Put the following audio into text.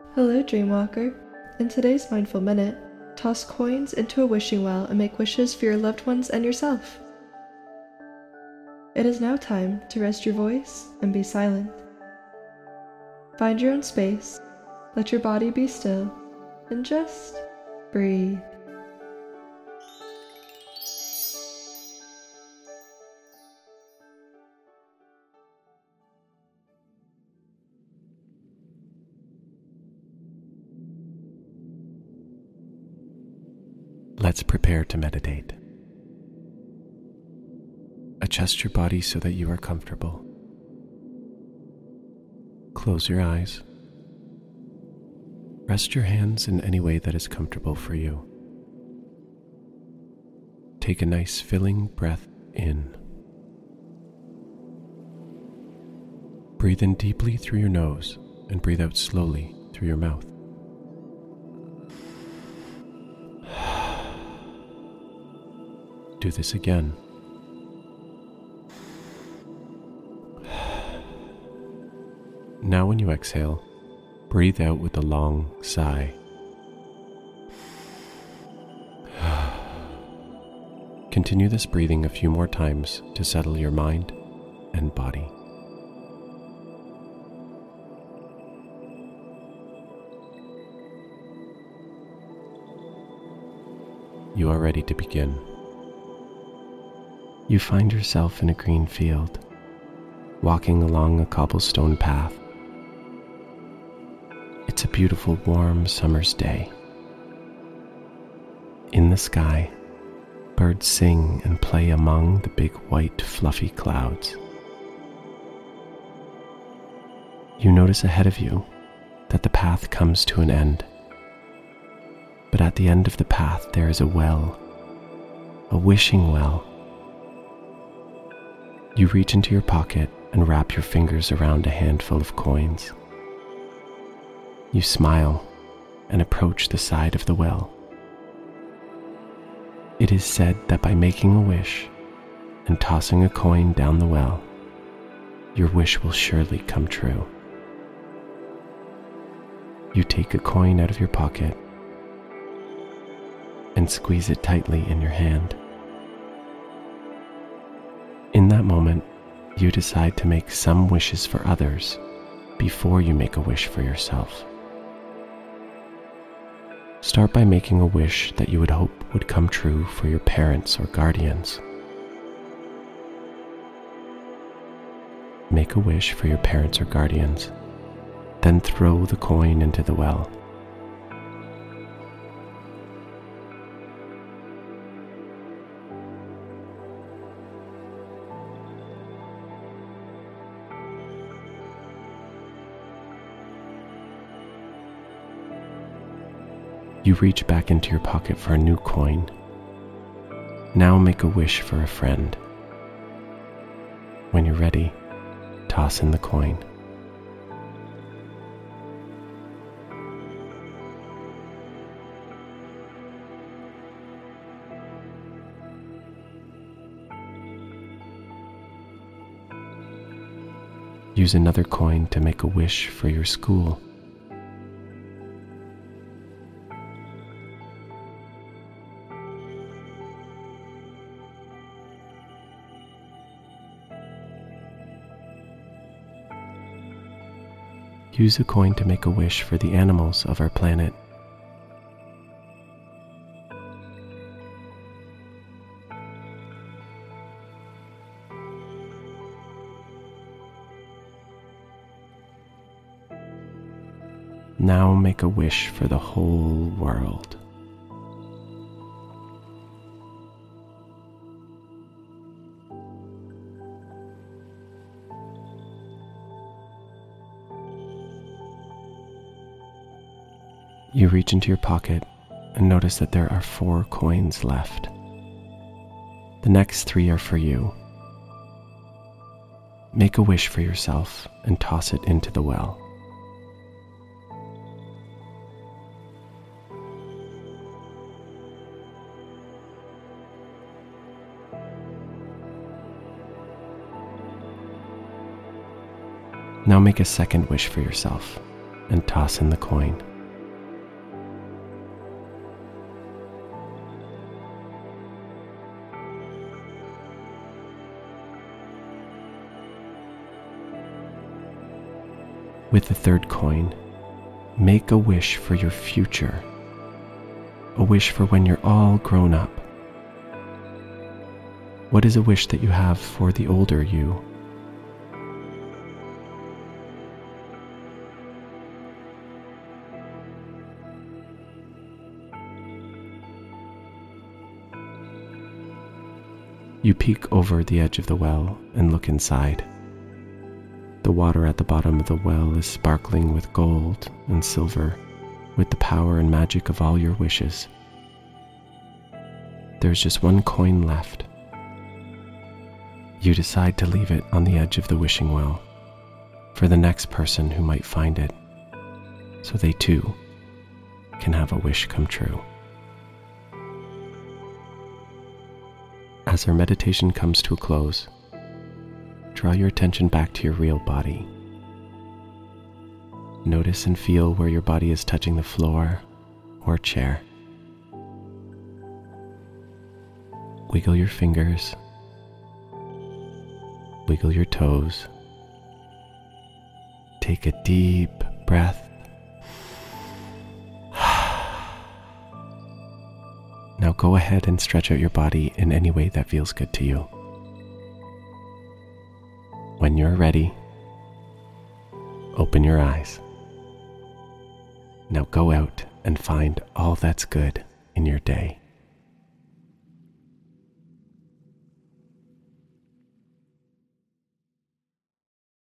Hello, Dreamwalker. In today's Mindful Minute, toss coins into a wishing well and make wishes for your loved ones and yourself. It is now time to rest your voice and be silent. Find your own space, let your body be still, and just breathe. Let's prepare to meditate. Adjust your body so that you are comfortable. Close your eyes. Rest your hands in any way that is comfortable for you. Take a nice filling breath in. Breathe in deeply through your nose and breathe out slowly through your mouth. Do this again. Now when you exhale, breathe out with a long sigh. Continue this breathing a few more times to settle your mind and body. You are ready to begin. You find yourself in a green field, walking along a cobblestone path. It's a beautiful, warm summer's day. In the sky, birds sing and play among the big white fluffy clouds. You notice ahead of you that the path comes to an end. But at the end of the path there is a well, a wishing well. You reach into your pocket and wrap your fingers around a handful of coins. You smile and approach the side of the well. It is said that by making a wish and tossing a coin down the well, your wish will surely come true. You take a coin out of your pocket and squeeze it tightly in your hand. In that moment, you decide to make some wishes for others before you make a wish for yourself. Start by making a wish that you would hope would come true for your parents or guardians. Make a wish for your parents or guardians, then throw the coin into the well. You reach back into your pocket for a new coin. Now make a wish for a friend. When you're ready, toss in the coin. Use another coin to make a wish for your school. Use a coin to make a wish for the animals of our planet. Now make a wish for the whole world. You reach into your pocket and notice that there are 4 coins left. The next 3 are for you. Make a wish for yourself and toss it into the well. Now make a second wish for yourself and toss in the coin. With the third coin, make a wish for your future, a wish for when you're all grown up. What is a wish that you have for the older you? You peek over the edge of the well and look inside. The water at the bottom of the well is sparkling with gold and silver, with the power and magic of all your wishes. There's just one coin left. You decide to leave it on the edge of the wishing well for the next person who might find it, so they too can have a wish come true. As our meditation comes to a close, draw your attention back to your real body. Notice and feel where your body is touching the floor or chair. Wiggle your fingers. Wiggle your toes. Take a deep breath. Now go ahead and stretch out your body in any way that feels good to you. When you're ready, open your eyes. Now go out and find all that's good in your day.